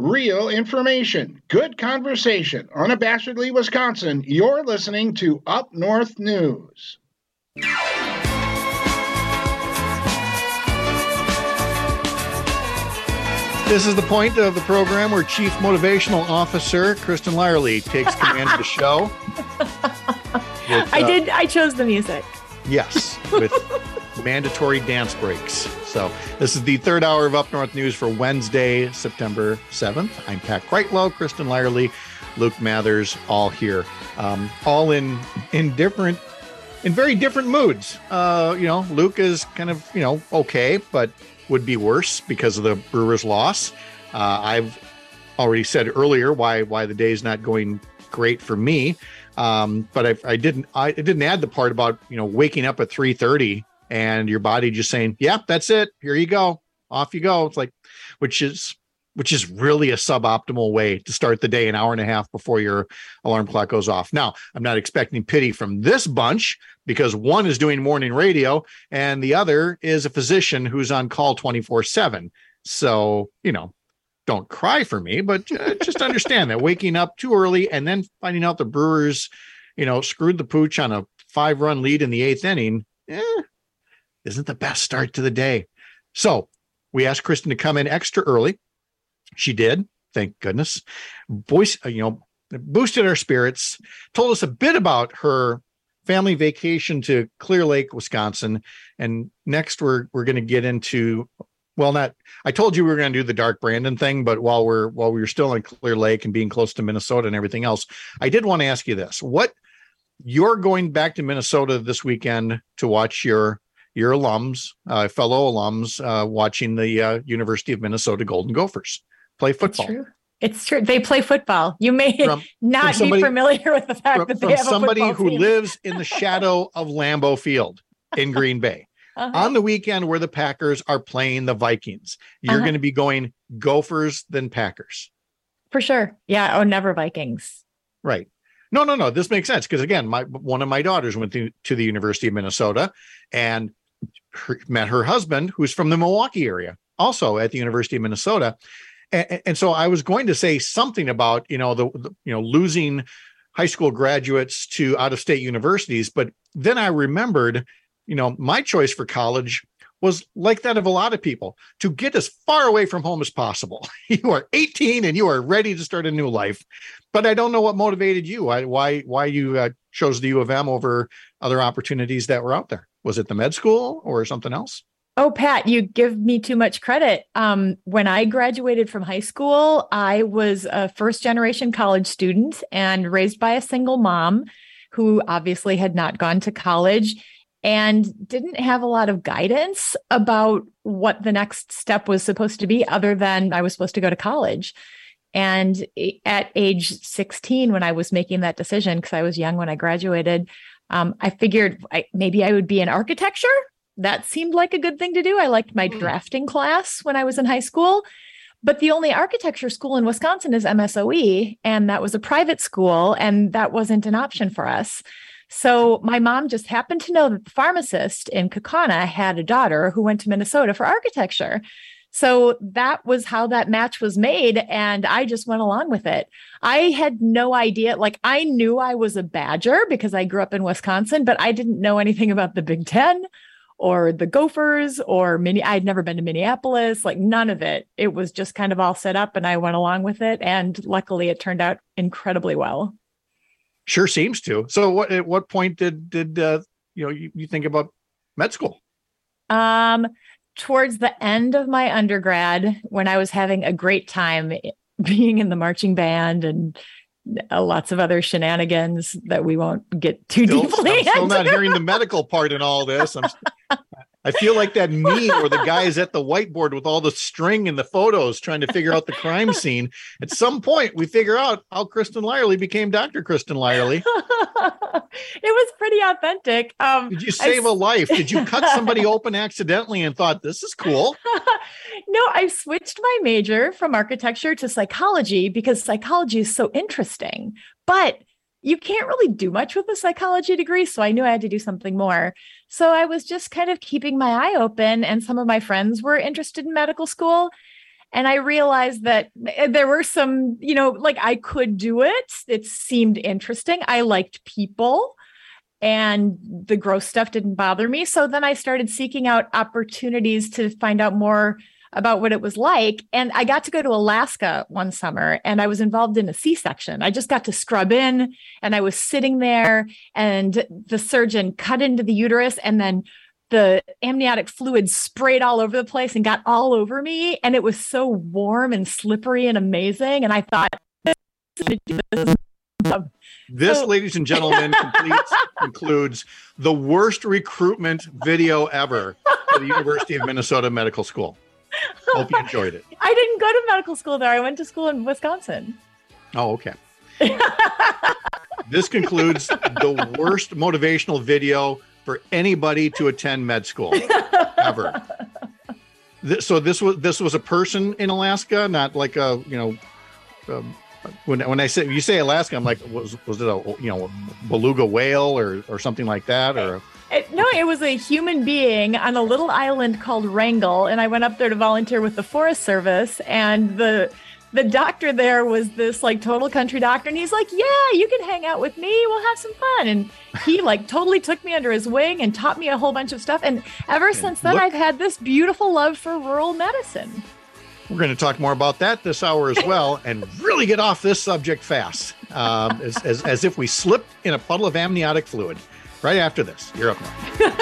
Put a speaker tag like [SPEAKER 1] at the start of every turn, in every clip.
[SPEAKER 1] Real information, good conversation. Unabashedly Wisconsin, you're listening to Up North News.
[SPEAKER 2] This is the point of the program where Chief Motivational Officer Kristen Lyerly takes command of the show.
[SPEAKER 3] I chose the music.
[SPEAKER 2] Yes, with mandatory dance breaks. So this is the third hour of Up North News for Wednesday, September 7th. I'm Pat Kreitlow, Kristen Lyerly, Luke Mathers, all here, all in very different moods. Luke is kind of, okay, but would be worse because of the Brewers' loss. I've already said earlier why the day is not going great for me. But I didn't add the part about, waking up at 3:30 and your body just saying, yeah, that's it. Here you go. Off you go. It's like, which is really a suboptimal way to start the day, an hour and a half before your alarm clock goes off. Now, I'm not expecting pity from this bunch because one is doing morning radio and the other is a physician who's on call 24/7. So, don't cry for me, but just understand that waking up too early and then finding out the Brewers, screwed the pooch on a 5-run lead in the 8th inning, isn't the best start to the day. So we asked Kristen to come in extra early. She did. Thank goodness. Boosted our spirits, told us a bit about her family vacation to Clear Lake, Wisconsin. And next we're going to get into, I told you we were going to do the Dark Brandon thing, but while we were still in Clear Lake and being close to Minnesota and everything else, I did want to ask you this. You're going back to Minnesota this weekend to watch your alums, fellow alums, watching the University of Minnesota Golden Gophers play football.
[SPEAKER 3] It's true. They play football. You may not be familiar with the fact that they have a football
[SPEAKER 2] somebody who
[SPEAKER 3] team.
[SPEAKER 2] lives in the shadow of Lambeau Field in Green Bay. On the weekend where the Packers are playing the Vikings, you're going to be going Gophers than Packers.
[SPEAKER 3] For sure. Yeah. Oh, never Vikings.
[SPEAKER 2] Right. No. This makes sense because, again, one of my daughters went to the University of Minnesota and met her husband, who's from the Milwaukee area, also at the University of Minnesota. And so I was going to say something about, losing high school graduates to out-of-state universities. But then I remembered, my choice for college was like that of a lot of people, to get as far away from home as possible. You are 18 and you are ready to start a new life. But I don't know what motivated you, why you chose the U of M over other opportunities that were out there. Was it the med school or something else?
[SPEAKER 3] Oh, Pat, you give me too much credit. When I graduated from high school, I was a first-generation college student and raised by a single mom who obviously had not gone to college and didn't have a lot of guidance about what the next step was supposed to be other than I was supposed to go to college. And at age 16, when I was making that decision, because I was young when I graduated, I figured maybe I would be in architecture. That seemed like a good thing to do. I liked my drafting class when I was in high school, but the only architecture school in Wisconsin is MSOE, and that was a private school, and that wasn't an option for us. So my mom just happened to know that the pharmacist in Kaukauna had a daughter who went to Minnesota for architecture. So that was how that match was made, and I just went along with it. I had no idea. I knew I was a Badger because I grew up in Wisconsin, but I didn't know anything about the Big Ten or the Gophers or I'd never been to Minneapolis, none of it. It was just kind of all set up and I went along with it. And luckily it turned out incredibly well.
[SPEAKER 2] Sure seems to. So at what point did you think about med school?
[SPEAKER 3] Towards the end of my undergrad, when I was having a great time being in the marching band and lots of other shenanigans that we won't get too deeply into.
[SPEAKER 2] I'm still not hearing the medical part in all this. I feel like that meme where the guy is at the whiteboard with all the string and the photos trying to figure out the crime scene. At some point, we figure out how Kristen Lyerly became Dr. Kristen Lyerly.
[SPEAKER 3] It was pretty authentic.
[SPEAKER 2] Did you save a life? Did you cut somebody open accidentally and thought, this is cool?
[SPEAKER 3] No, I switched my major from architecture to psychology because psychology is so interesting. But you can't really do much with a psychology degree. So I knew I had to do something more. So I was just kind of keeping my eye open, and some of my friends were interested in medical school. And I realized that there were some, like I could do it. It seemed interesting. I liked people and the gross stuff didn't bother me. So then I started seeking out opportunities to find out more about what it was like. And I got to go to Alaska one summer and I was involved in a C-section. I just got to scrub in and I was sitting there and the surgeon cut into the uterus and then the amniotic fluid sprayed all over the place and got all over me. And it was so warm and slippery and amazing. And I thought,
[SPEAKER 2] this, ladies and gentlemen, concludes the worst recruitment video ever for the University of Minnesota Medical School. Hope you enjoyed it.
[SPEAKER 3] I didn't go to medical school there. I went to school in Wisconsin.
[SPEAKER 2] Oh, okay. This concludes the worst motivational video for anybody to attend med school ever. So this was a person in Alaska, not like a, when I say, you say Alaska, I'm like, was it a beluga whale or something like that? Or
[SPEAKER 3] no, it was a human being on a little island called Wrangell. And I went up there to volunteer with the Forest Service. And the doctor there was this like total country doctor. And he's like, yeah, you can hang out with me. We'll have some fun. And he like totally took me under his wing and taught me a whole bunch of stuff. And ever since then, I've had this beautiful love for rural medicine.
[SPEAKER 2] We're going to talk more about that this hour as well and really get off this subject fast, as if we slipped in a puddle of amniotic fluid. Right after this, you're up north.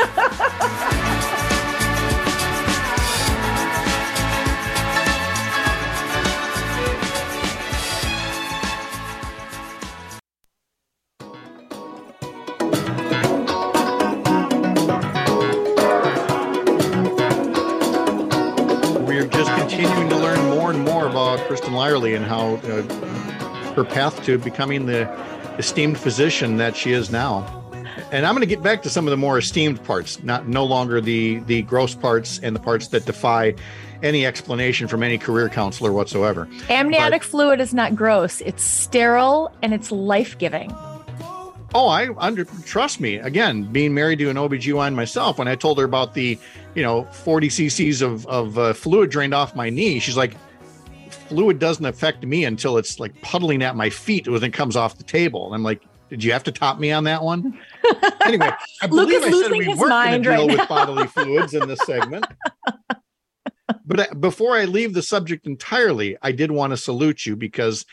[SPEAKER 2] We're just continuing to learn more and more about Kristen Lyerly and how her path to becoming the esteemed physician that she is now. And I'm going to get back to some of the more esteemed parts, no longer the gross parts and the parts that defy any explanation from any career counselor whatsoever.
[SPEAKER 3] Amniotic fluid is not gross. It's sterile and it's life-giving.
[SPEAKER 2] Oh, trust me. Again, being married to an OBGYN myself, when I told her about the, 40 cc's of fluid drained off my knee, she's like, fluid doesn't affect me until it's like puddling at my feet when it comes off the table. And I'm like, did you have to top me on that one? Anyway, I believe I said we weren't going to deal with bodily fluids in this segment. But before I leave the subject entirely, I did want to salute you because,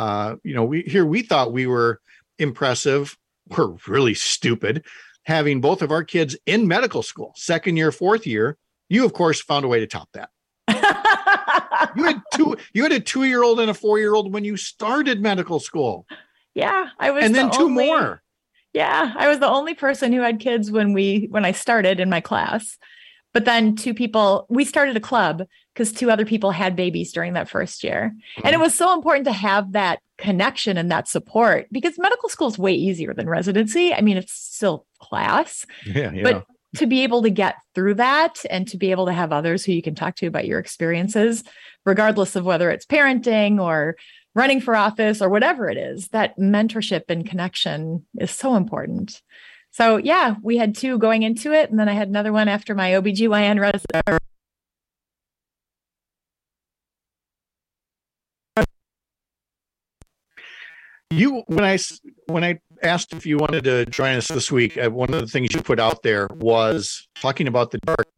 [SPEAKER 2] we thought we were impressive. We're really stupid having both of our kids in medical school, second year, fourth year. You, of course, found a way to top that. You had a 2-year-old and a 4-year-old when you started medical school.
[SPEAKER 3] Yeah, I was.
[SPEAKER 2] And then two more.
[SPEAKER 3] Yeah, I was the only person who had kids when I started in my class. But then we started a club because 2 other people had babies during that first year. Mm-hmm. And it was so important to have that connection and that support because medical school is way easier than residency. I mean, it's still class. Yeah. But to be able to get through that and to be able to have others who you can talk to about your experiences, regardless of whether it's parenting or running for office or whatever it is, that mentorship and connection is so important. So yeah, we had 2 going into it. And then I had another one after my OBGYN resident. When I asked if you wanted to join us this week, one of the things you put out there was talking about the dark.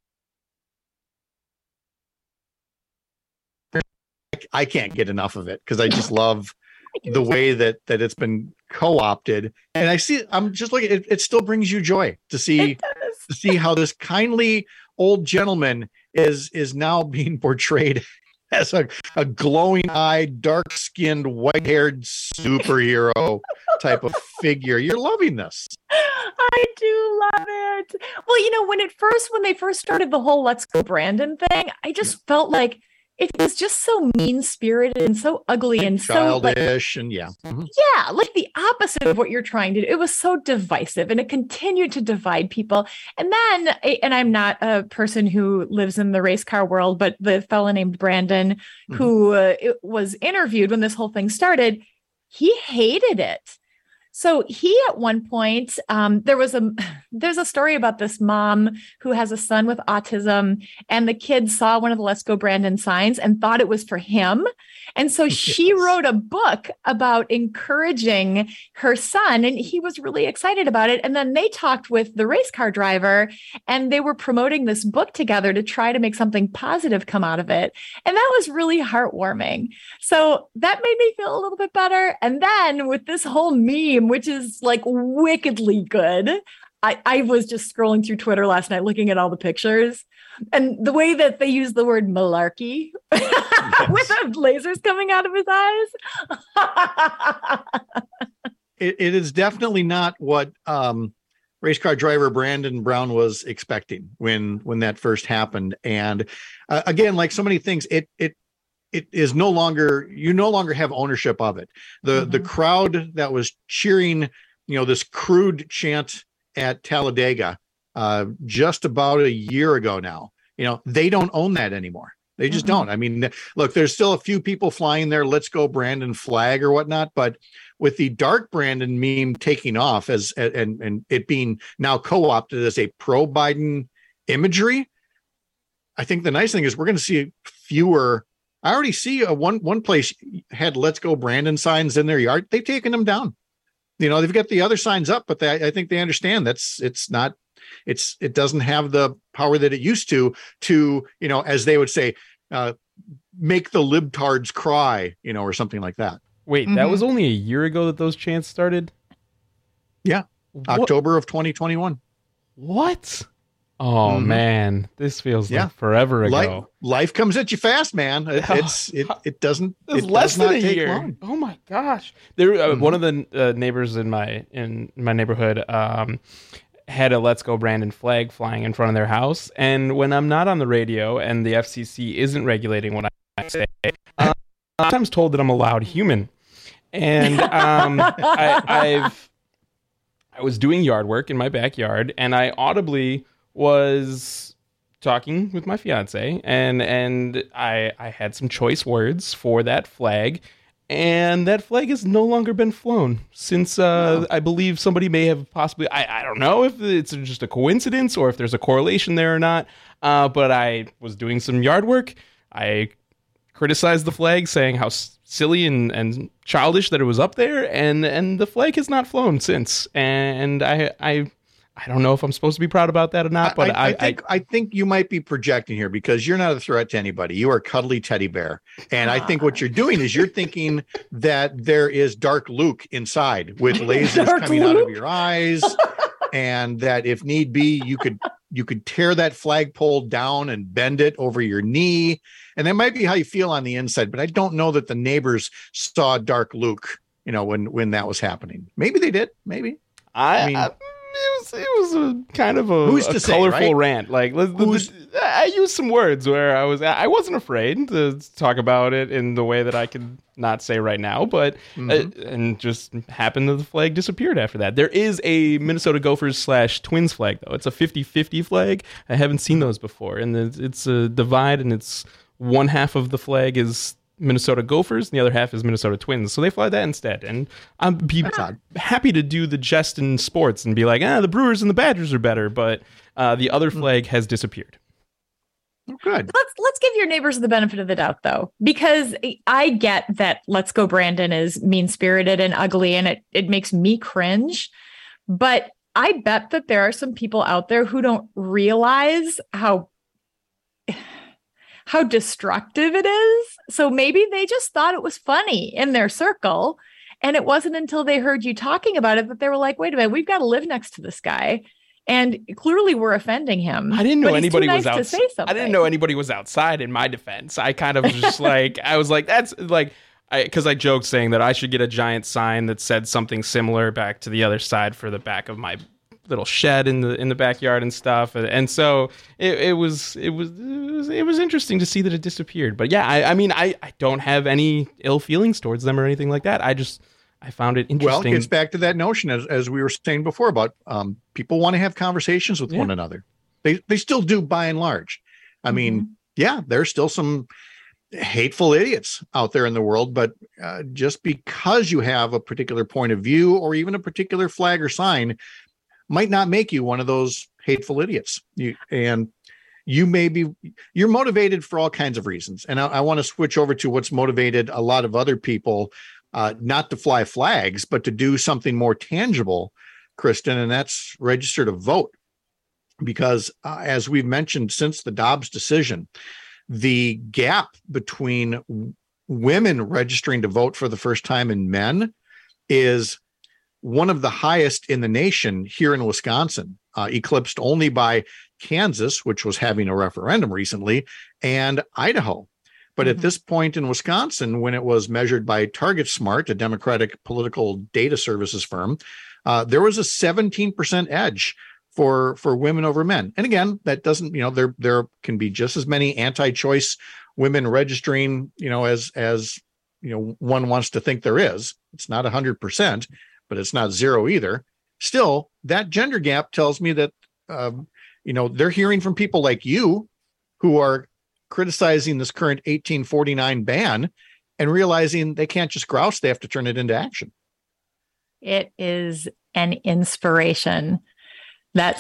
[SPEAKER 3] I can't get enough of it because I just love the way that it's been co-opted. And I'm just looking, it still brings you joy to see how this kindly old gentleman is now being portrayed as a glowing-eyed, dark-skinned, white-haired superhero type of figure. You're loving this. I do love it. Well, when they first started the whole Let's Go Brandon thing, I just felt like it was just so mean-spirited and so ugly and
[SPEAKER 2] childish
[SPEAKER 3] so
[SPEAKER 2] and yeah. Mm-hmm.
[SPEAKER 3] Yeah, like the opposite of what you're trying to do. It was so divisive and it continued to divide people. And then, and I'm not a person who lives in the race car world, but the fellow named Brandon, mm-hmm. who was interviewed when this whole thing started, he hated it. So he, at one point, there's a story about this mom who has a son with autism, and the kid saw one of the Let's Go Brandon signs and thought it was for him. And so she wrote a book about encouraging her son, and he was really excited about it. And then they talked with the race car driver, and they were promoting this book together to try to make something positive come out of it. And that was really heartwarming. So that made me feel a little bit better. And then with this whole meme, which is like wickedly good, I was just scrolling through Twitter last night looking at all the pictures, and the way that they use the word malarkey with the lasers coming out of his eyes.
[SPEAKER 2] It is definitely not what race car driver Brandon Brown was expecting when that first happened. And again, like so many things, it is no longer, you no longer have ownership of it. The crowd that was cheering, this crude chant at Talladega just about a year ago now, they don't own that anymore. They just don't. I mean, look, there's still a few people flying their Let's Go Brandon flag or whatnot, but with the Dark Brandon meme taking off and it being now co-opted as a pro-Biden imagery, I think the nice thing is we're going to see fewer. I already see one place had Let's Go Brandon signs in their yard. They've taken them down. They've got the other signs up, but I think they understand it doesn't have the power that it used to, as they would say, make the libtards cry, or something like that.
[SPEAKER 4] Wait, that was only a year ago that those chants started?
[SPEAKER 2] Yeah. October of 2021.
[SPEAKER 4] What? Oh man, this feels like forever ago.
[SPEAKER 2] Life comes at you fast, man. It doesn't.
[SPEAKER 4] It's less than a year. Long. Oh my gosh! There, one of the neighbors in my neighborhood had a Let's Go Brandon flag flying in front of their house, and when I'm not on the radio and the FCC isn't regulating what I say, I'm sometimes told that I'm a loud human, and I was doing yard work in my backyard, and I audibly was talking with my fiance, and I had some choice words for that flag, and that flag has no longer been flown since I believe somebody may have possibly, I don't know if it's just a coincidence or if there's a correlation there or not, but I was doing some yard work. I criticized the flag, saying how silly and childish that it was up there, and the flag has not flown since, and I don't know if I'm supposed to be proud about that or not, but
[SPEAKER 2] I think you might be projecting here because you're not a threat to anybody. You are a cuddly teddy bear. And I think what you're doing is you're thinking that there is Dark Luke inside with lasers coming out of your eyes, and that if need be, you could tear that flagpole down and bend it over your knee. And that might be how you feel on the inside, but I don't know that the neighbors saw Dark Luke, when that was happening. Maybe they did. Maybe.
[SPEAKER 4] It was a kind of a colorful rant. Like I used some words where I wasn't afraid to talk about it in the way that I could not say right now, but and just happened that the flag disappeared after that. There is a Minnesota Gophers / Twins flag though. It's a 50-50 flag. I haven't seen those before, and it's a divide, and it's one half of the flag is Minnesota Gophers, and the other half is Minnesota Twins. So they fly that instead. And I'd be happy to do the jest in sports and be like, the Brewers and the Badgers are better, but the other flag has disappeared.
[SPEAKER 2] Oh, good.
[SPEAKER 3] Let's give your neighbors the benefit of the doubt, though, because I get that Let's Go Brandon is mean-spirited and ugly, and it makes me cringe. But I bet that there are some people out there who don't realize how destructive it is. So maybe they just thought it was funny in their circle. And it wasn't until they heard you talking about it that they were like, wait a minute, we've got to live next to this guy. And clearly we're offending him.
[SPEAKER 4] I didn't know anybody was outside. I didn't know anybody was outside in my defense. I kind of was just like, I was like, that's like, because I joked saying that I should get a giant sign that said something similar back to the other side for the back of my little shed in the backyard and stuff, and so it was interesting to see that it disappeared. But yeah, I mean I don't have any ill feelings towards them or anything like that. I found it interesting.
[SPEAKER 2] Well, it gets back to that notion as we were saying before about people want to have conversations with one another. They still do by and large. I mean, there's still some hateful idiots out there in the world, but just because you have a particular point of view or even a particular flag or sign might not make you one of those hateful idiots. You're motivated for all kinds of reasons. And I want to switch over to what's motivated a lot of other people, not to fly flags, but to do something more tangible, Kristen, and that's register to vote. Because as we've mentioned since the Dobbs decision, the gap between women registering to vote for the first time and men is one of the highest in the nation here in Wisconsin, eclipsed only by Kansas, which was having a referendum recently, and Idaho. But at this point in Wisconsin, when it was measured by TargetSmart, a Democratic political data services firm, there was a 17% edge for women over men. And again, that doesn't, there can be just as many anti-choice women registering, as one wants to think there is. It's not 100%, but it's not zero either. Still, that gender gap tells me that, they're hearing from people like you who are criticizing this current 1849 ban and realizing they can't just grouse, they have to turn it into action.
[SPEAKER 3] It is an inspiration. That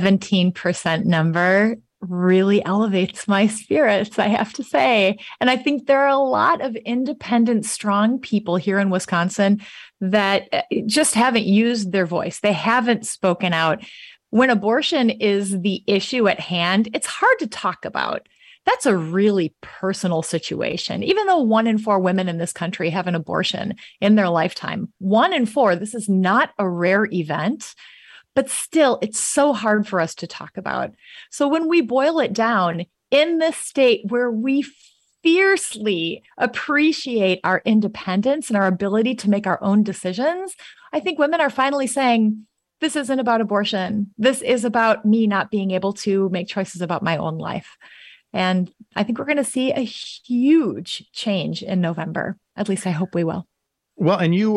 [SPEAKER 3] 17% number really elevates my spirits, I have to say. And I think there are a lot of independent, strong people here in Wisconsin that just haven't used their voice. They haven't spoken out. When abortion is the issue at hand, it's hard to talk about. That's a really personal situation. Even though 1 in 4 women in this country have an abortion in their lifetime, 1 in 4, this is not a rare event. But still, it's so hard for us to talk about. So when we boil it down, in this state where we fiercely appreciate our independence and our ability to make our own decisions, I think women are finally saying, this isn't about abortion. This is about me not being able to make choices about my own life. And I think we're going to see a huge change in November. At least I hope we will.
[SPEAKER 2] Well, and you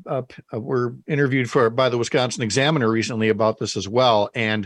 [SPEAKER 2] were interviewed by the Wisconsin Examiner recently about this as well. And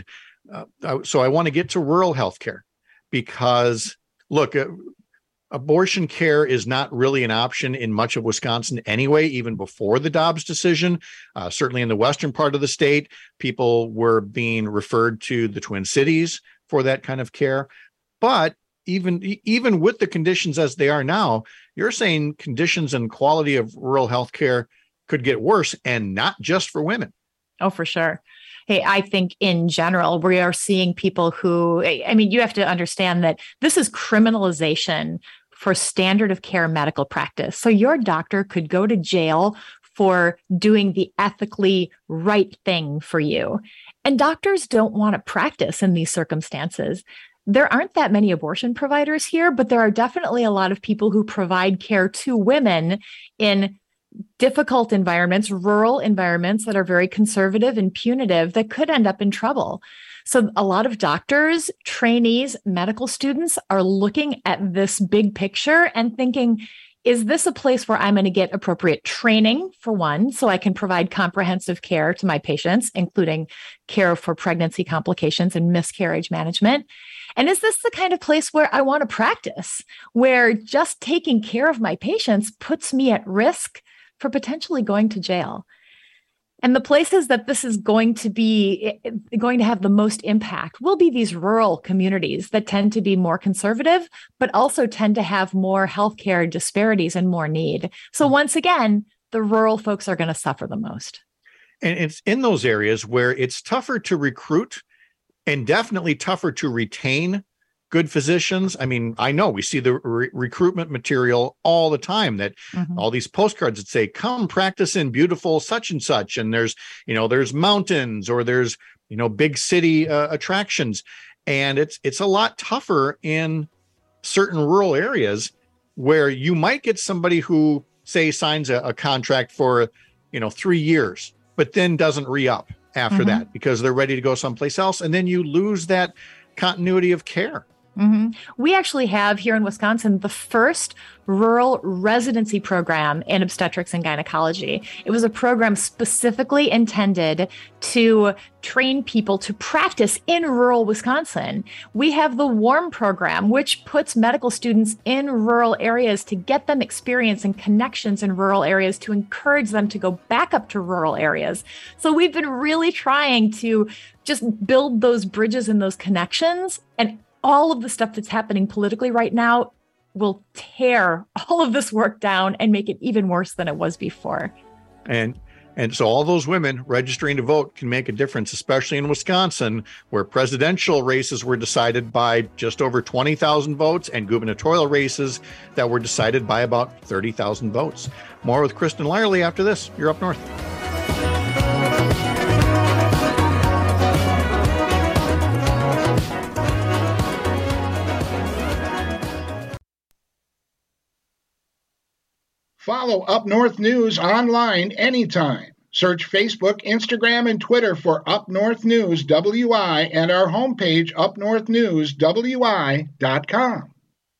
[SPEAKER 2] so I want to get to rural healthcare because, look, abortion care is not really an option in much of Wisconsin anyway, even before the Dobbs decision. Certainly in the western part of the state, people were being referred to the Twin Cities for that kind of care. But even with the conditions as they are now, you're saying conditions and quality of rural health care could get worse, and not just for women.
[SPEAKER 3] Oh, for sure. Hey, I think in general, we are seeing people who, you have to understand that this is criminalization for standard of care medical practice. So your doctor could go to jail for doing the ethically right thing for you. And doctors don't want to practice in these circumstances. There aren't that many abortion providers here, but there are definitely a lot of people who provide care to women in difficult environments, rural environments that are very conservative and punitive that could end up in trouble. So a lot of doctors, trainees, medical students are looking at this big picture and thinking, is this a place where I'm going to get appropriate training, for one, so I can provide comprehensive care to my patients, including care for pregnancy complications and miscarriage management? And is this the kind of place where I want to practice, where just taking care of my patients puts me at risk for potentially going to jail? And the places that this is going to have the most impact will be these rural communities that tend to be more conservative, but also tend to have more healthcare disparities and more need. So once again, the rural folks are going to suffer the most.
[SPEAKER 2] And it's in those areas where it's tougher to recruit and definitely tougher to retain good physicians. I mean, I know we see the recruitment material all the time that all these postcards that say, come practice in beautiful such and such. And there's mountains or there's, big city attractions. And it's a lot tougher in certain rural areas where you might get somebody who, say, signs a contract for, 3 years, but then doesn't re-up after that because they're ready to go someplace else. And then you lose that continuity of care.
[SPEAKER 3] Mm-hmm. We actually have here in Wisconsin the first rural residency program in obstetrics and gynecology. It was a program specifically intended to train people to practice in rural Wisconsin. We have the WARM program, which puts medical students in rural areas to get them experience and connections in rural areas to encourage them to go back up to rural areas. So we've been really trying to just build those bridges and those connections, and all of the stuff that's happening politically right now will tear all of this work down and make it even worse than it was before.
[SPEAKER 2] And so all those women registering to vote can make a difference, especially in Wisconsin, where presidential races were decided by just over 20,000 votes and gubernatorial races that were decided by about 30,000 votes. More with Kristen Lyerly after this. You're Up North.
[SPEAKER 1] Follow Up North News online anytime. Search Facebook, Instagram, and Twitter for Up North News WI and our homepage, upnorthnewswi.com.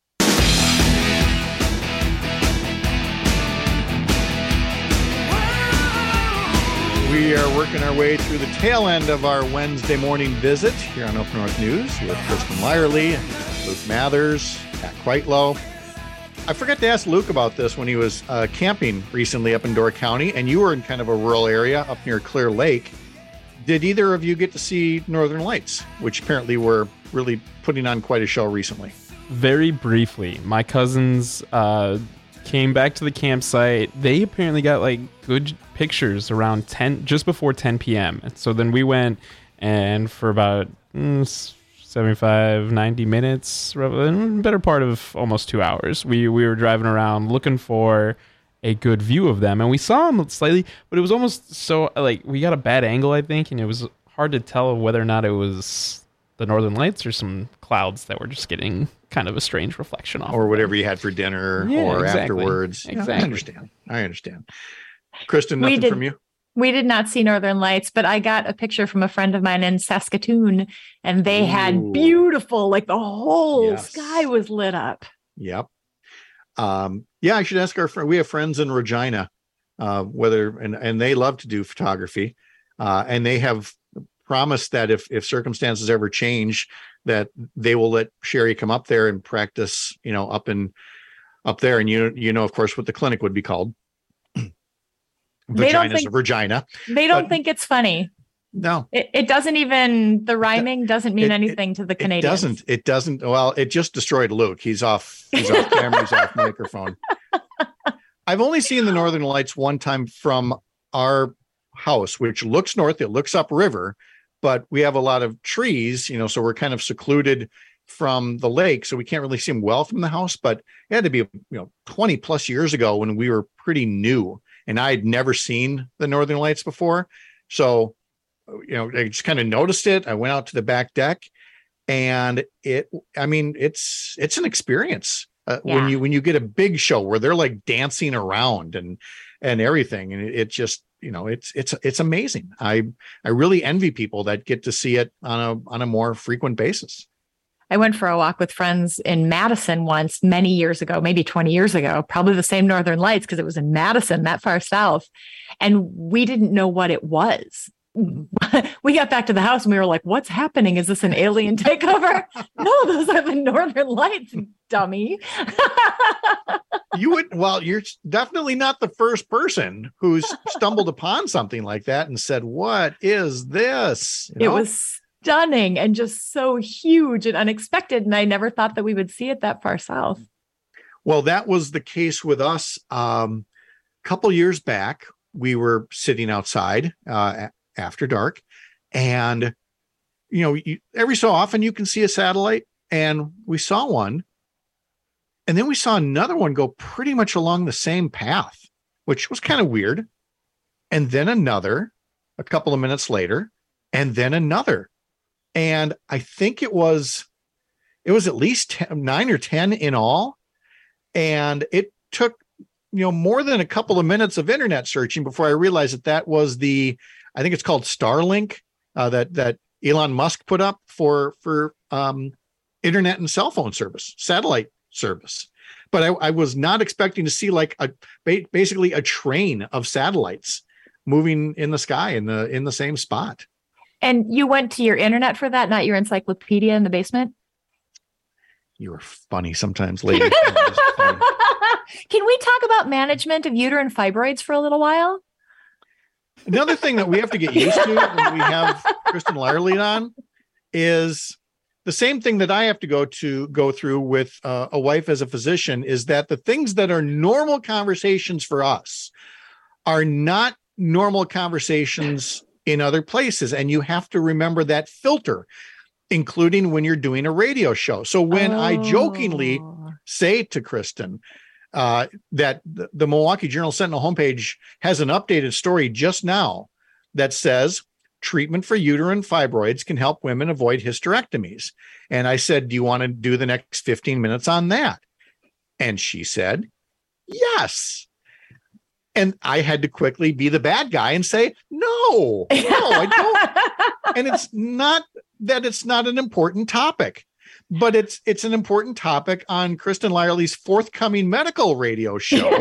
[SPEAKER 2] We are working our way through the tail end of our Wednesday morning visit here on Up North News with Kristen Lyerly, Luke Mathers, Pat Kreitlow. I forgot to ask Luke about this when he was camping recently up in Door County, and you were in kind of a rural area up near Clear Lake. Did either of you get to see Northern Lights, which apparently were really putting on quite a show recently?
[SPEAKER 4] Very briefly. My cousins came back to the campsite. They apparently got like good pictures around 10, just before 10 p.m. So then we went, and for about 75, 90 minutes, better part of almost 2 hours, we were driving around looking for a good view of them, and we saw them slightly, but it was almost so like we got a bad angle, I think, and it was hard to tell whether or not it was the Northern Lights or some clouds that were just getting kind of a strange reflection off,
[SPEAKER 2] or whatever you had for dinner, or exactly. Afterwards.
[SPEAKER 4] Exactly.
[SPEAKER 2] Yeah, I understand. Kristen, nothing from you?
[SPEAKER 3] We did not see Northern Lights, but I got a picture from a friend of mine in Saskatoon, and they had beautiful, like the whole sky was lit up.
[SPEAKER 2] Yep. Yeah, I should ask our friend. We have friends in Regina, and they love to do photography, and they have promised that if circumstances ever change, that they will let Sherry come up there and practice, up there. And of course, what the clinic would be called. Vaginas of Regina.
[SPEAKER 3] They don't think it's funny.
[SPEAKER 2] No,
[SPEAKER 3] it doesn't even, the rhyming doesn't mean anything to the Canadians.
[SPEAKER 2] It doesn't. Well, it just destroyed Luke. He's off camera, he's off microphone. I've only seen the Northern Lights one time from our house, which looks north. It looks upriver, but we have a lot of trees, so we're kind of secluded from the lake. So we can't really see them well from the house, but it had to be, 20 plus years ago when we were pretty new. And I had never seen the Northern Lights before. So, I just kind of noticed it. I went out to the back deck, and it's an experience when you get a big show where they're like dancing around and everything. And it just, it's amazing. I really envy people that get to see it on a more frequent basis.
[SPEAKER 3] I went for a walk with friends in Madison once, many years ago, maybe 20 years ago, probably the same Northern Lights, because it was in Madison, that far south. And we didn't know what it was. We got back to the house and we were like, what's happening? Is this an alien takeover? No, those are the Northern Lights, dummy.
[SPEAKER 2] You're definitely not the first person who's stumbled upon something like that and said, what is this?
[SPEAKER 3] It was stunning and just so huge and unexpected. And I never thought that we would see it that far south.
[SPEAKER 2] Well, that was the case with us. A couple years back, we were sitting outside after dark, and, every so often you can see a satellite, and we saw one, and then we saw another one go pretty much along the same path, which was kind of weird. And then another a couple of minutes later, and then another. And I think it was at least 9 or 10 in all. And it took, more than a couple of minutes of internet searching before I realized that was I think it's called Starlink, that Elon Musk put up for internet and cell phone service, satellite service. But I was not expecting to see like basically a train of satellites moving in the sky in the same spot.
[SPEAKER 3] And you went to your internet for that, not your encyclopedia in the basement?
[SPEAKER 2] You are funny sometimes, lady.
[SPEAKER 3] Can we talk about management of uterine fibroids for a little while?
[SPEAKER 2] Another thing that we have to get used to when we have Kristen Lyerly on is the same thing that I have to go through with a wife as a physician, is that the things that are normal conversations for us are not normal conversations in other places. And you have to remember that filter, including when you're doing a radio show. So when I jokingly say to Kristen that the Milwaukee Journal Sentinel homepage has an updated story just now that says treatment for uterine fibroids can help women avoid hysterectomies. And I said, do you want to do the next 15 minutes on that? And she said, yes. And I had to quickly be the bad guy and say, no, I don't. And it's not that it's not an important topic, but it's an important topic on Kristen Lyerly's forthcoming medical radio show.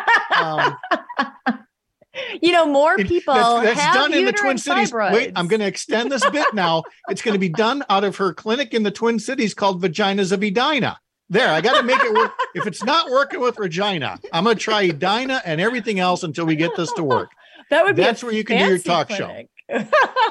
[SPEAKER 3] More people that's
[SPEAKER 2] have done in the Twin Cities.
[SPEAKER 3] Fibroids.
[SPEAKER 2] Wait, I'm going to extend this bit now. It's going to be done out of her clinic in the Twin Cities called Vaginas of Edina. There, I got to make it work. If it's not working with Regina, I'm going to try Edina and everything else until we get this to work. That's where you can do your talk clinic.
[SPEAKER 3] Show.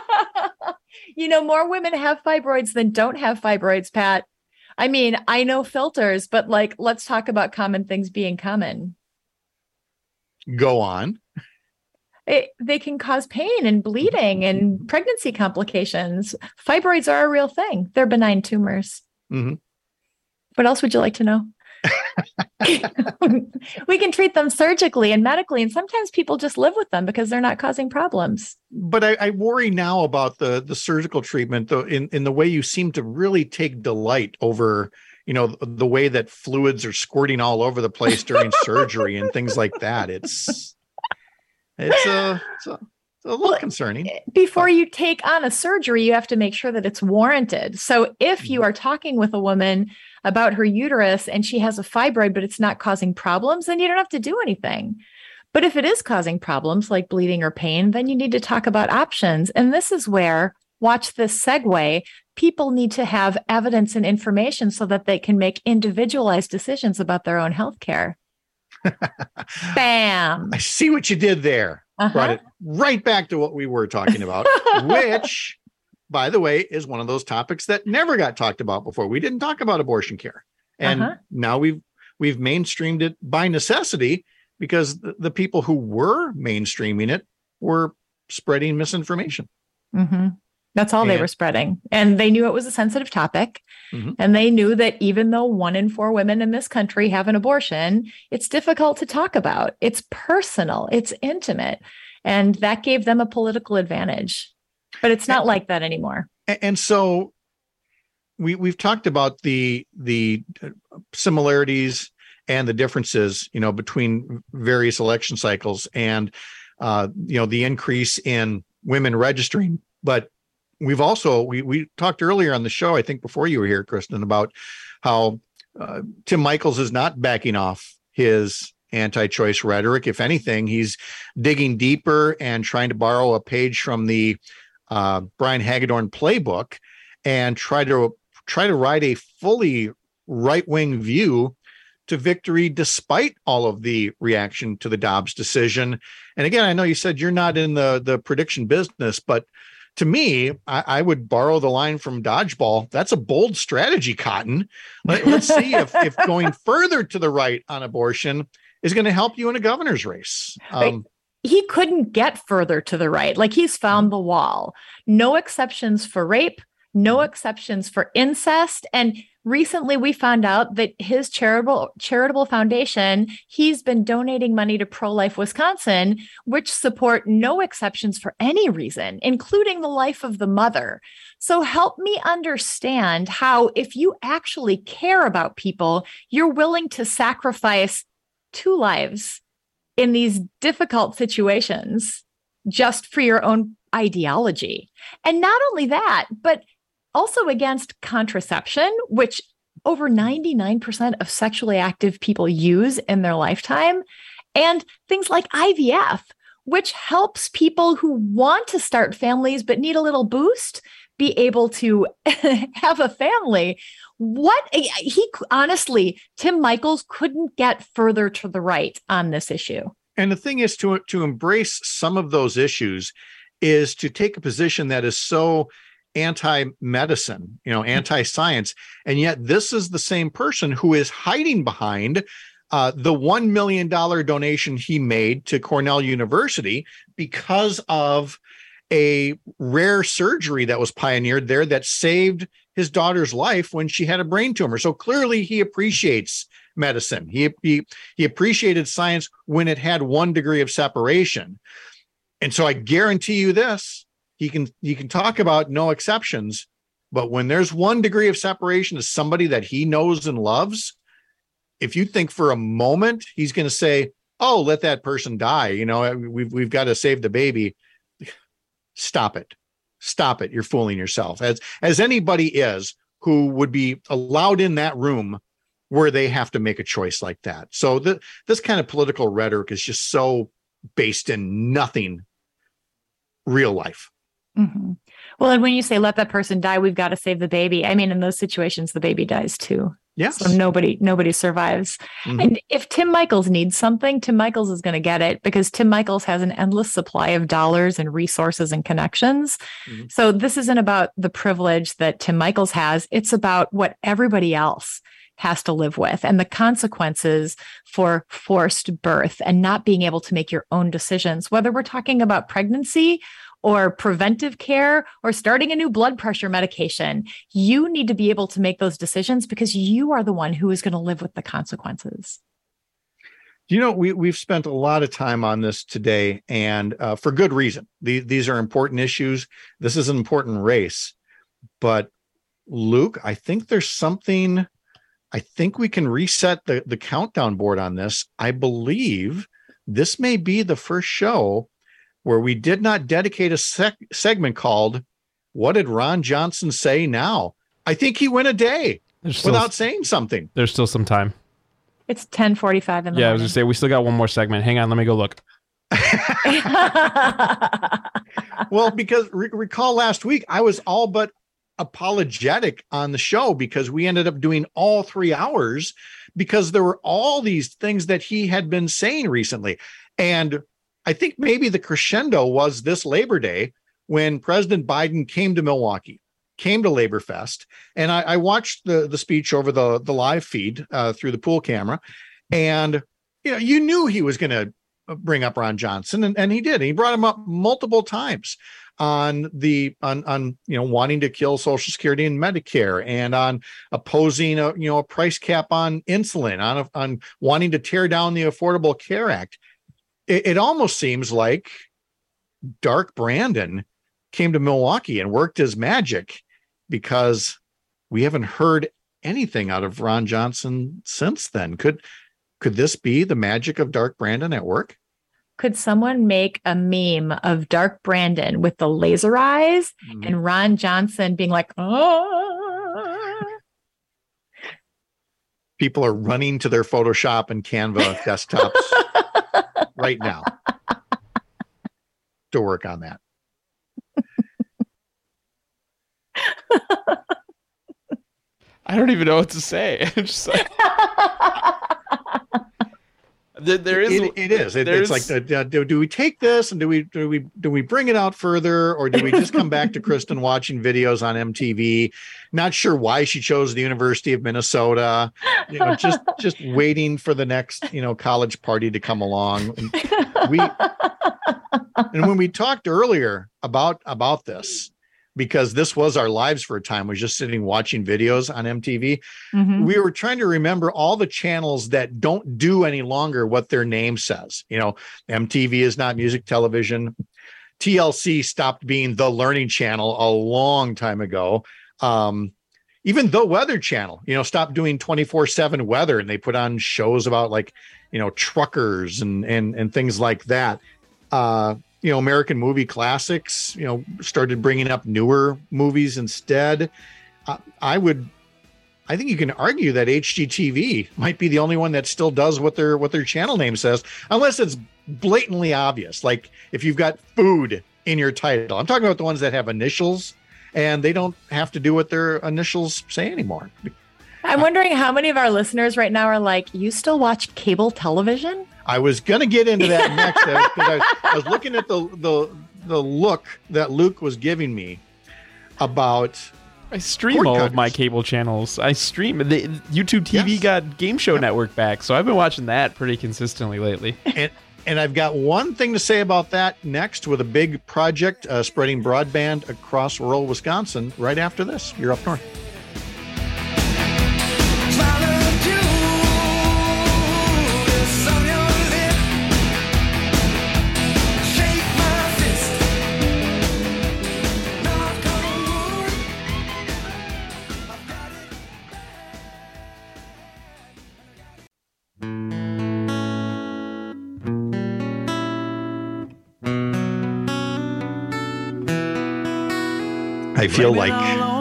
[SPEAKER 3] More women have fibroids than don't have fibroids, Pat. I mean, I know filters, but let's talk about common things being common.
[SPEAKER 2] Go on.
[SPEAKER 3] They can cause pain and bleeding and pregnancy complications. Fibroids are a real thing. They're benign tumors. Mm-hmm. What else would you like to know? We can treat them surgically and medically, and sometimes people just live with them because they're not causing problems.
[SPEAKER 2] But I worry now about the surgical treatment, though, in the way you seem to really take delight over, the way that fluids are squirting all over the place during surgery and things like that. It's a little concerning.
[SPEAKER 3] Before you take on a surgery, you have to make sure that it's warranted. So if you are talking with a woman about her uterus and she has a fibroid, but it's not causing problems, then you don't have to do anything. But if it is causing problems like bleeding or pain, then you need to talk about options. And this is where, watch this segue, people need to have evidence and information so that they can make individualized decisions about their own health care. Bam.
[SPEAKER 2] I see what you did there. Brought it right back to what we were talking about, which, by the way, is one of those topics that never got talked about before. We didn't talk about abortion care. And now we've mainstreamed it by necessity because the people who were mainstreaming it were spreading misinformation.
[SPEAKER 3] Mm-hmm. That's all they were spreading. And they knew it was a sensitive topic. Mm-hmm. And they knew that even though 1 in 4 women in this country have an abortion, it's difficult to talk about. It's personal. It's intimate. And that gave them a political advantage. But it's not like that anymore.
[SPEAKER 2] And so we've talked about the similarities and the differences, between various election cycles and, the increase in women registering. But we've also, we talked earlier on the show, I think before you were here, Kristen, about how Tim Michels is not backing off his anti-choice rhetoric. If anything, he's digging deeper and trying to borrow a page from the Brian Hagedorn playbook and try to ride a fully right-wing view to victory despite all of the reaction to the Dobbs decision. And again, I know you said you're not in the prediction business, but to me, I would borrow the line from Dodgeball. That's a bold strategy, Cotton. Let's see if going further to the right on abortion is going to help you in a governor's race.
[SPEAKER 3] He couldn't get further to the right. He's found the wall. No exceptions for rape, no exceptions for incest. And recently we found out that his charitable foundation, he's been donating money to Pro-Life Wisconsin, which support no exceptions for any reason, including the life of the mother. So help me understand how, if you actually care about people, you're willing to sacrifice 2 lives in these difficult situations just for your own ideology. And not only that, but also against contraception, which over 99% of sexually active people use in their lifetime, and things like IVF, which helps people who want to start families but need a little boost be able to have a family. Honestly, Tim Michels couldn't get further to the right on this issue.
[SPEAKER 2] And the thing is to embrace some of those issues is to take a position that is so anti-medicine, anti-science. And yet this is the same person who is hiding behind the $1 million donation he made to Cornell University because of a rare surgery that was pioneered there that saved his daughter's life when she had a brain tumor. So clearly he appreciates medicine. He appreciated science when it had 1 degree of separation. And so I guarantee you this, you can talk about no exceptions, but when there's 1 degree of separation to somebody that he knows and loves, if you think for a moment he's going to say, oh, let that person die, we've got to save the baby. Stop it. You're fooling yourself, as anybody is who would be allowed in that room where they have to make a choice like that. So this kind of political rhetoric is just so based in nothing real life.
[SPEAKER 3] Mm-hmm. Well, and when you say let that person die, we've got to save the baby. I mean, in those situations, the baby dies too.
[SPEAKER 2] Yes.
[SPEAKER 3] So nobody survives. Mm-hmm. And if Tim Michels needs something, Tim Michels is going to get it because Tim Michels has an endless supply of dollars and resources and connections. Mm-hmm. So this isn't about the privilege that Tim Michels has. It's about what everybody else has to live with and the consequences for forced birth and not being able to make your own decisions, whether we're talking about pregnancy or preventive care or starting a new blood pressure medication. You need to be able to make those decisions because you are the one who is going to live with the consequences.
[SPEAKER 2] We've spent a lot of time on this today, and for good reason. These are important issues. This is an important race. But Luke, I think there's something, I think we can reset the countdown board on this. I believe this may be the first show where we did not dedicate a segment called What Did Ron Johnson Say Now? I think he went a day without saying something.
[SPEAKER 4] There's still some time.
[SPEAKER 3] It's 10:45 in the morning.
[SPEAKER 4] Yeah, I was going to say, we still got one more segment. Hang on, let me go look.
[SPEAKER 2] Well, because recall last week, I was all but apologetic on the show because we ended up doing all 3 hours because there were all these things that he had been saying recently. And I think maybe the crescendo was this Labor Day when President Biden came to Milwaukee, came to Labor Fest. And I watched the speech over the live feed through the pool camera. And, you knew he was going to bring up Ron Johnson, and he did. He brought him up multiple times on wanting to kill Social Security and Medicare, and on opposing a price cap on insulin, on wanting to tear down the Affordable Care Act. It almost seems like Dark Brandon came to Milwaukee and worked his magic, because we haven't heard anything out of Ron Johnson since then. Could this be the magic of Dark Brandon at work?
[SPEAKER 3] Could someone make a meme of Dark Brandon with the laser eyes and Ron Johnson being like, oh?
[SPEAKER 2] People are running to their Photoshop and Canva desktops right now to work on that.
[SPEAKER 4] I don't even know what to say. I'm just like, there is.
[SPEAKER 2] It is. It's like, do we take this and do we bring it out further, or do we just come back to Kristen watching videos on MTV? Not sure why she chose the University of Minnesota. Just waiting for the next college party to come along. And when we talked earlier about this, because this was our lives for a time, was just sitting watching videos on MTV. Mm-hmm. We were trying to remember all the channels that don't do any longer what their name says. MTV is not music television. TLC stopped being the Learning Channel a long time ago. Even the Weather Channel, stopped doing 24/7 weather, and they put on shows about truckers and things like that. American movie classics, started bringing up newer movies instead. I think you can argue that HGTV might be the only one that still does what their channel name says, unless it's blatantly obvious. Like if you've got food in your title. I'm talking about the ones that have initials and they don't have to do what their initials say anymore.
[SPEAKER 3] I'm wondering how many of our listeners right now are like, you still watch cable television?
[SPEAKER 2] I was going to get into that next because I was looking at the look that Luke was giving me about.
[SPEAKER 4] I stream all of my cable channels. I stream. The YouTube TV got Game Show Network back, so I've been watching that pretty consistently lately.
[SPEAKER 2] And I've got one thing to say about that next with a big project spreading broadband across rural Wisconsin right after this. You're up north. I feel like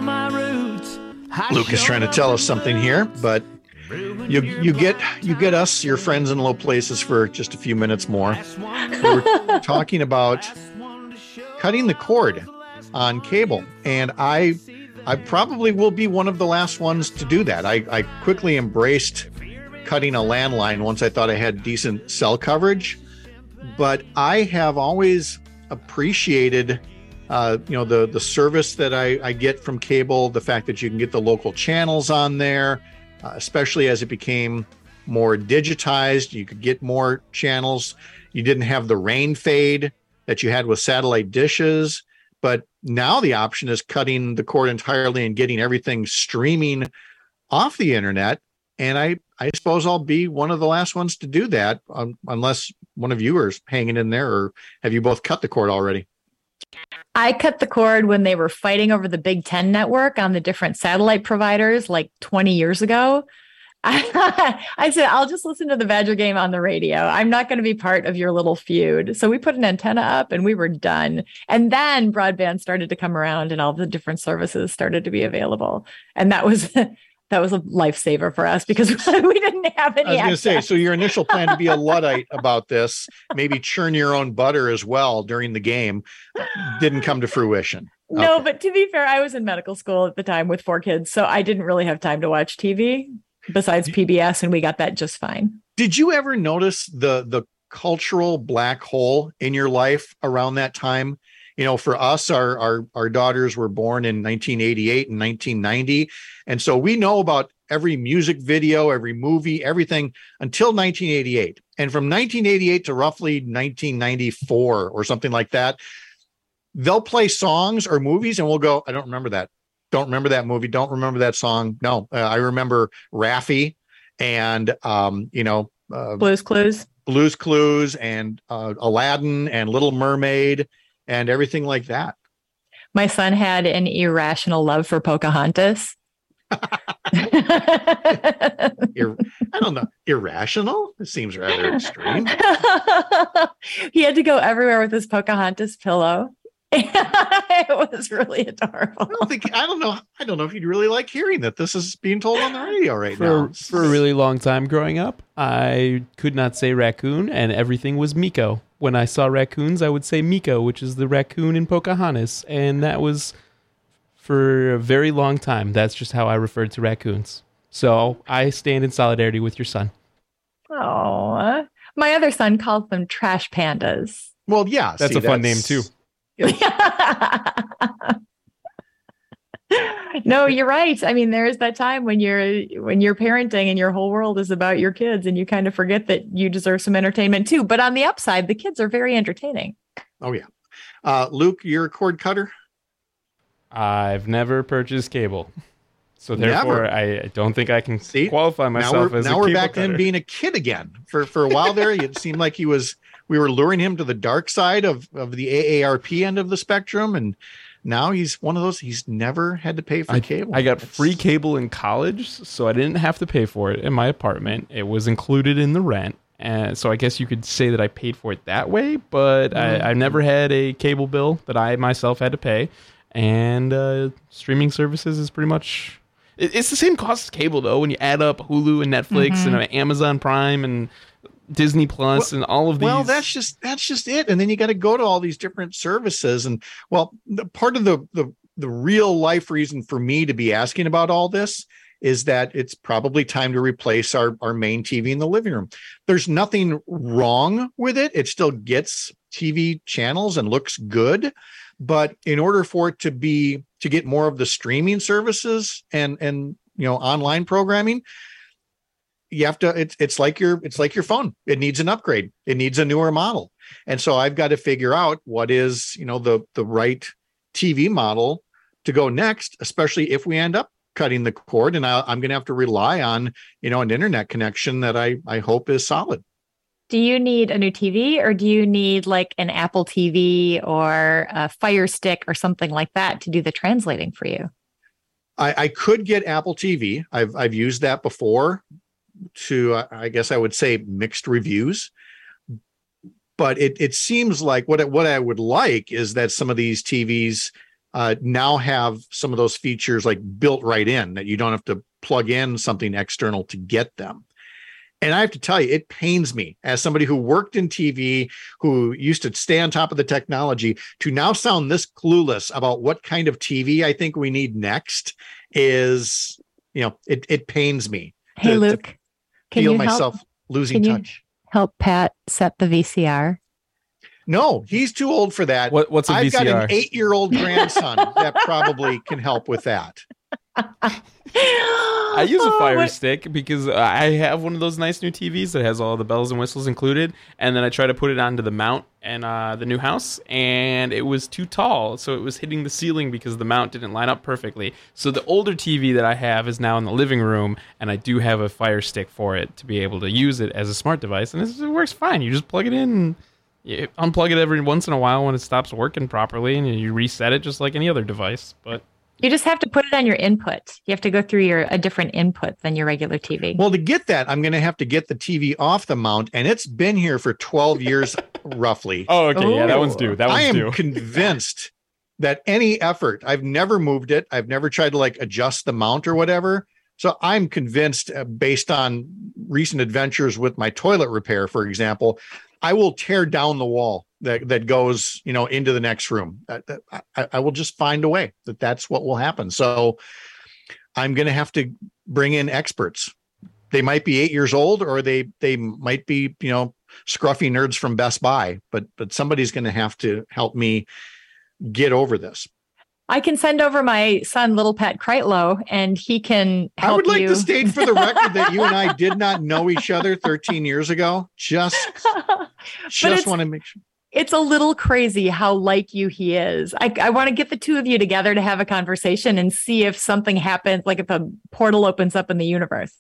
[SPEAKER 2] Luke is trying to tell us something here, but you get us, your friends in low places, for just a few minutes more. We were talking about cutting the cord on cable, and I probably will be one of the last ones to do that. I quickly embraced cutting a landline once I thought I had decent cell coverage, but I have always appreciated the service that I get from cable, the fact that you can get the local channels on there, especially as it became more digitized. You could get more channels. You didn't have the rain fade that you had with satellite dishes, but now the option is cutting the cord entirely and getting everything streaming off the internet. And I suppose I'll be one of the last ones to do that, unless one of you is hanging in there, or have you both cut the cord already?
[SPEAKER 3] I cut the cord when they were fighting over the Big Ten network on the different satellite providers like 20 years ago. I said, I'll just listen to the Badger game on the radio. I'm not going to be part of your little feud. So we put an antenna up and we were done. And then broadband started to come around and all the different services started to be available. And that was a lifesaver for us because we didn't have any.
[SPEAKER 2] I was going to say, so your initial plan to be a Luddite about this, maybe churn your own butter as well during the game, didn't come to fruition.
[SPEAKER 3] No,
[SPEAKER 2] Okay.
[SPEAKER 3] but to be fair, I was in medical school at the time with 4 kids, so I didn't really have time to watch TV besides PBS, and we got that just fine.
[SPEAKER 2] Did you ever notice the cultural black hole in your life around that time? For us, our daughters were born in 1988 and 1990. And so we know about every music video, every movie, everything until 1988. And from 1988 to roughly 1994 or something like that, they'll play songs or movies and we'll go, I don't remember that. Don't remember that movie. Don't remember that song. No, I remember Raffi and,
[SPEAKER 3] Blue's
[SPEAKER 2] Clues and Aladdin and Little Mermaid and everything like that.
[SPEAKER 3] My son had an irrational love for Pocahontas.
[SPEAKER 2] I don't know. Irrational? It seems rather extreme.
[SPEAKER 3] He had to go everywhere with his Pocahontas pillow. It was really adorable.
[SPEAKER 2] I don't know if you'd really like hearing that this is being told on the radio right now.
[SPEAKER 4] For a really long time growing up, I could not say raccoon, and everything was Miko. When I saw raccoons, I would say Miko, which is the raccoon in Pocahontas, and that was for a very long time. That's just how I referred to raccoons. So I stand in solidarity with your son.
[SPEAKER 3] Oh, my other son calls them trash pandas.
[SPEAKER 2] Well, yeah,
[SPEAKER 4] that's a fun name too.
[SPEAKER 3] No, you're right. I mean, there is that time when you're parenting and your whole world is about your kids and you kind of forget that you deserve some entertainment too. But on the upside, the kids are very entertaining.
[SPEAKER 2] Oh, yeah. Luke, you're a cord cutter?
[SPEAKER 4] I've never purchased cable. So therefore, I don't think I can qualify myself as a cable cutter. Now we're back to him
[SPEAKER 2] being a kid again. For a while there, it seemed like we were luring him to the dark side of the AARP end of the spectrum. And now he's one of those, he's never had to pay for cable.
[SPEAKER 4] I got free cable in college, so I didn't have to pay for it in my apartment. It was included in the rent. And so I guess you could say that I paid for it that way, but I never had a cable bill that I myself had to pay. And streaming services is pretty much... It's the same cost as cable, though, when you add up Hulu and Netflix and Amazon Prime and Disney Plus and all of these.
[SPEAKER 2] Well, that's just it. And then you got to go to all these different services. And part of the real life reason for me to be asking about all this is that it's probably time to replace our main TV in the living room. There's nothing wrong with it. It still gets TV channels and looks good. But in order for it to get more of the streaming services and online programming, you have to, it's like your phone. It needs an upgrade. It needs a newer model. And so I've got to figure out what is, the right TV model to go next, especially if we end up cutting the cord. And I'm going to have to rely on, an internet connection that I hope is solid.
[SPEAKER 3] Do you need a new TV, or do you need like an Apple TV or a Fire Stick or something like that to do the translating for you?
[SPEAKER 2] I could get Apple TV. I've used that before to, I guess I would say, mixed reviews. But it seems like what I would like is that some of these TVs now have some of those features like built right in, that you don't have to plug in something external to get them. And I have to tell you, it pains me as somebody who worked in TV, who used to stay on top of the technology, to now sound this clueless about what kind of TV I think we need next is, it pains me.
[SPEAKER 3] Hey, Luke,
[SPEAKER 2] can you myself losing touch.
[SPEAKER 3] Help Pat set the VCR?
[SPEAKER 2] No, he's too old for that.
[SPEAKER 4] What's a VCR?
[SPEAKER 2] I've got an 8-year-old grandson that probably can help with that.
[SPEAKER 4] I use a Fire Stick because I have one of those nice new TVs that has all the bells and whistles included, and then I try to put it onto the mount and the new house, and it was too tall, so it was hitting the ceiling because the mount didn't line up perfectly. So the older TV that I have is now in the living room, and I do have a Fire Stick for it to be able to use it as a smart device, and it works fine. You just plug it in, and you unplug it every once in a while when it stops working properly, and you reset it just like any other device, but...
[SPEAKER 3] You just have to put it on your input. You have to go through a different input than your regular TV.
[SPEAKER 2] Well, to get that, I'm going to have to get the TV off the mount, and it's been here for 12 years, roughly.
[SPEAKER 4] Oh, okay. Ooh. Yeah, that one's due.
[SPEAKER 2] I am convinced that any effort, I've never moved it. I've never tried to adjust the mount or whatever. So I'm convinced, based on recent adventures with my toilet repair, for example, I will tear down the wall that goes, into the next room. I will just find a way that's what will happen. So I'm going to have to bring in experts. They might be 8 years old, or they might be, scruffy nerds from Best Buy, but somebody's going to have to help me get over this.
[SPEAKER 3] I can send over my son, Little Pat Kreitlow, and he can help you.
[SPEAKER 2] I would like to state for the record that you and I did not know each other 13 years ago. Just want to make sure.
[SPEAKER 3] It's a little crazy how like you he is. I want to get the two of you together to have a conversation and see if something happens, like if a portal opens up in the universe.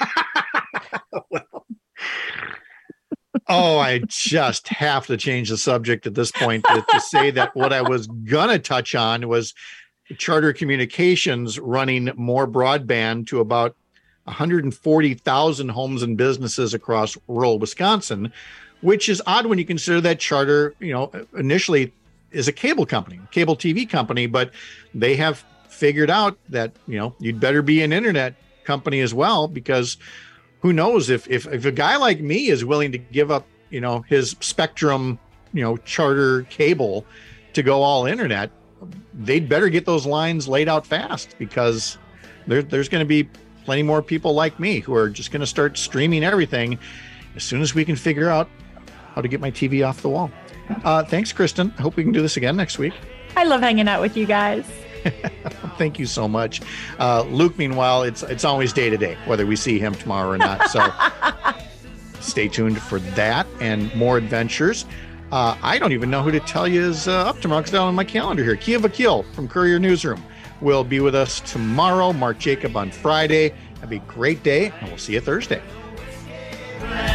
[SPEAKER 2] I just have to change the subject at this point to say that what I was going to touch on was Charter Communications running more broadband to about 140,000 homes and businesses across rural Wisconsin, which is odd when you consider that Charter, initially is a cable TV company, but they have figured out that, you'd better be an internet company as well, because who knows if a guy like me is willing to give up, his Spectrum, Charter cable to go all internet, they'd better get those lines laid out fast, because there's going to be plenty more people like me who are just going to start streaming everything as soon as we can figure out how to get my TV off the wall. Thanks, Kristen. I hope we can do this again next week.
[SPEAKER 3] I love hanging out with you guys.
[SPEAKER 2] Thank you so much. Luke, meanwhile, it's always day to day, whether we see him tomorrow or not. So stay tuned for that and more adventures. I don't even know who to tell you is up tomorrow, because down on my calendar here. Kia Vakil from Courier Newsroom will be with us tomorrow. Mark Jacob on Friday. Have a great day, and we'll see you Thursday.